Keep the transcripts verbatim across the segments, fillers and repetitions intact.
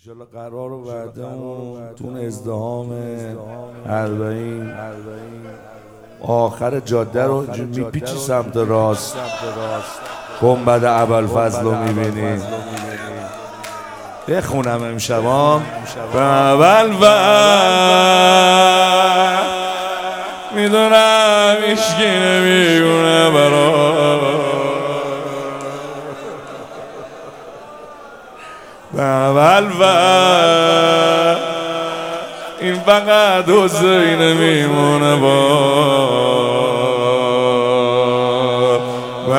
انشالله قرار و وعدمون تون ازدهام اربعین آخر جاده رو میپیچی سمت راست، گنبد ابوالفضل رو میبینی. بخونم امشبام به ابوالفضل میدونم هیچکی نمیگونه برا به ابوالفضل این فقط حسین میمونه با به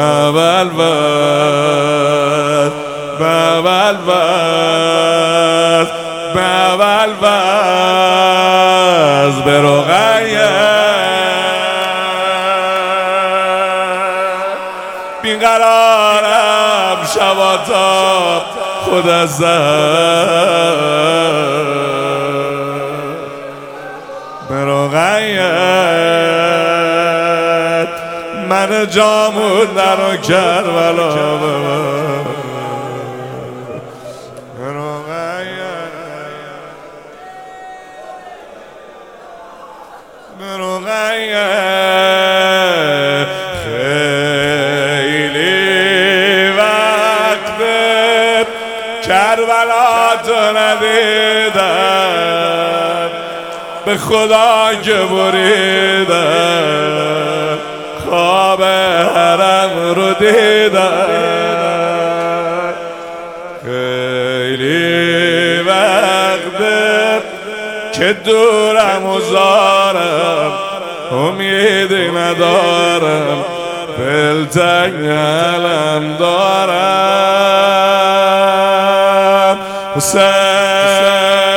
ابوالفضل به ابوالفضل به ابوالفضل به رقیه بیقرارم شباتا خود از به رقیت من جامون در و کربلا به رقیت به رقیت خیلی وقت کربلا تو ندیدم، به خدا که بریدم خواب حرم رو دیدم. خیلی وقته که دورم و زارم، امیدی ندارم، فلتنگ علم دارم. حسین